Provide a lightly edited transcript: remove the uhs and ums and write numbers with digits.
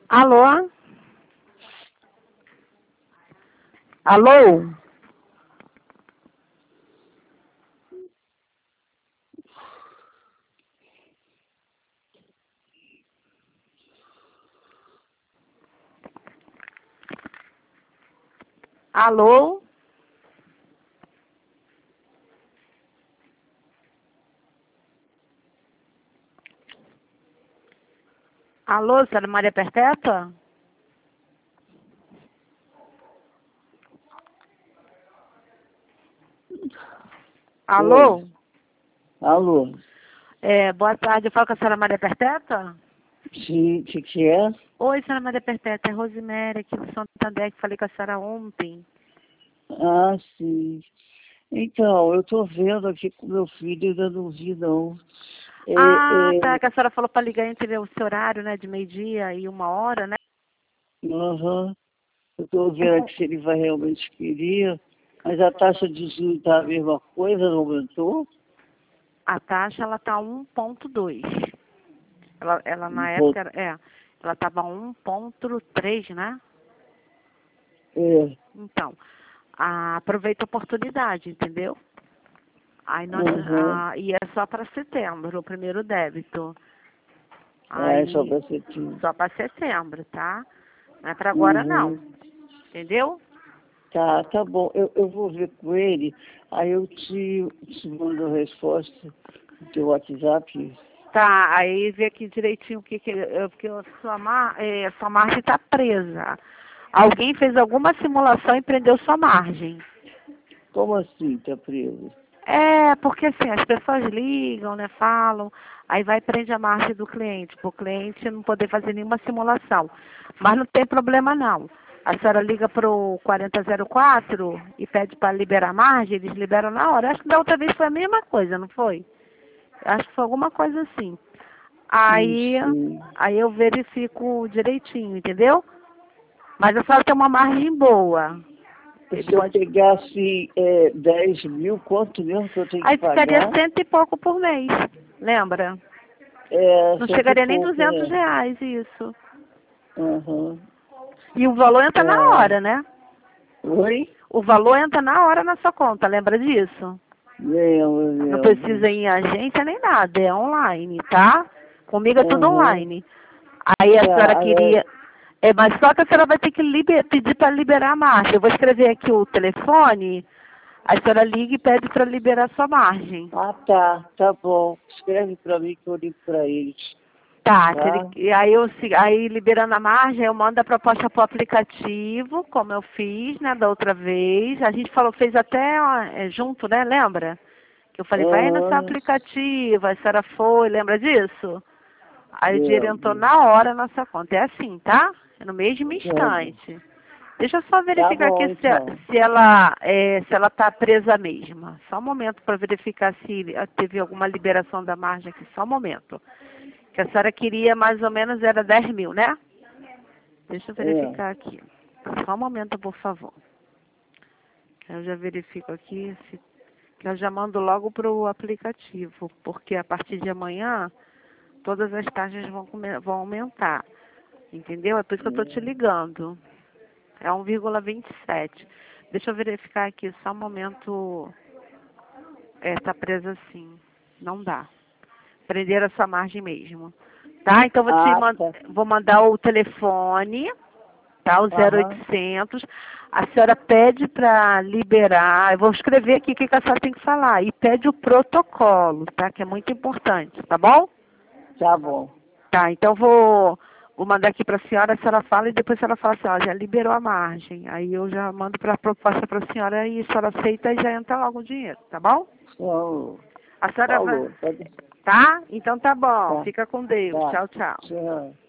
Alô? Alô? Alô? Alô, senhora Maria Perpétua? Alô? Oi. Alô? Boa tarde, eu falo com a senhora Maria Perpétua? Sim, o que é? Oi, senhora Maria Perpétua, é Rosemary aqui do Santander, que falei com a senhora ontem. Ah, sim. Então, eu tô vendo aqui com meu filho, ainda não vi, não. Ah, É, tá, é, que a senhora falou para ligar entre o seu horário, né, de meio-dia e 1 hora, né? aham. Eu tô vendo aqui se ele vai realmente querer, mas a taxa de juros tá a mesma coisa, não aumentou? A taxa, ela tá 1,2. Ela Um na época, pouco. ela tava 1,3, né? É, Então, aproveita a oportunidade, entendeu? Aí aham. e é só para setembro, o primeiro débito. Ah, é só Aí, para setembro. só para setembro, tá? Não é para agora não, Uhum. entendeu? Tá bom. Eu vou ver com ele, aí eu te mando a resposta do teu WhatsApp. Tá, aí vê aqui direitinho porque sua margem está presa. Alguém fez alguma simulação e prendeu sua margem. Como assim, tá preso? Porque assim, as pessoas ligam, né, falam, aí vai e prende a margem do cliente, para o cliente não poder fazer nenhuma simulação. Mas não tem problema não. A senhora liga para o 4004 e pede para liberar a margem, eles liberam na hora. Acho que da outra vez foi a mesma coisa, não foi? Acho que foi alguma coisa assim. Não Aí, sei. aí eu verifico direitinho, entendeu? Mas a senhora tem uma margem boa. Ele Se eu pode. pegasse 10 mil, quanto mesmo que eu tenho que Aí ficaria pagar? 100 e pouco por mês, lembra? É, Não cento e chegaria nem pouco, R$ 200, né? isso. Aham. E o valor entra na Tá. hora, né? Oi? O valor entra na hora na sua conta, lembra disso? Lembro, Não lembro. precisa ir em agência nem nada, é online, tá? Comigo é tudo Aham. online. Aí a senhora Tá, queria. Mas só que a senhora vai ter que pedir para liberar a margem. Eu vou escrever aqui o telefone, a senhora liga e pede para liberar a sua margem. tá bom. Escreve pra mim que eu ligo pra eles, Tá, tá? e aí aí liberando a margem, eu mando a proposta pro aplicativo, como eu fiz, né, da outra vez. A gente fez até ó, junto, né, lembra? Que eu falei, vai no seu Aham, aplicativo, a senhora foi, lembra disso? Aí o dinheiro entrou lembro. na hora na sua conta. É assim, tá? É no mesmo Tá bom. instante. Deixa eu só Tá verificar bom, aqui então. se ela tá presa mesmo. Só um momento para verificar se teve alguma liberação da margem aqui. Só um momento. Que a senhora queria mais ou menos era 10 mil, né? Deixa eu É. verificar aqui. Só um momento, por favor. Eu já verifico aqui, que eu já mando logo para o aplicativo, porque a partir de amanhã todas as taxas vão aumentar. Entendeu? É por isso que eu estou te ligando. É 1,27. Deixa eu verificar aqui, só um momento. Tá presa assim. Não dá. Prender a sua margem mesmo. Tá? Então Ah, tá. vou mandar o telefone, tá? O Aham. 0800. A senhora pede para liberar. Eu vou escrever aqui o que a senhora tem que falar. E pede o protocolo, tá? Que é muito importante, tá bom? Tá bom. Tá, então vou mandar aqui para a senhora fala e depois a senhora fala assim, ó, já liberou a margem. Aí eu já mando para a proposta para a senhora e a senhora aceita e já entra logo o dinheiro, tá bom? Falou. A senhora vai. Falou. Pode... Tá? Então tá bom. Tá. Fica com Deus. Tá. Tchau, tchau. Tchau.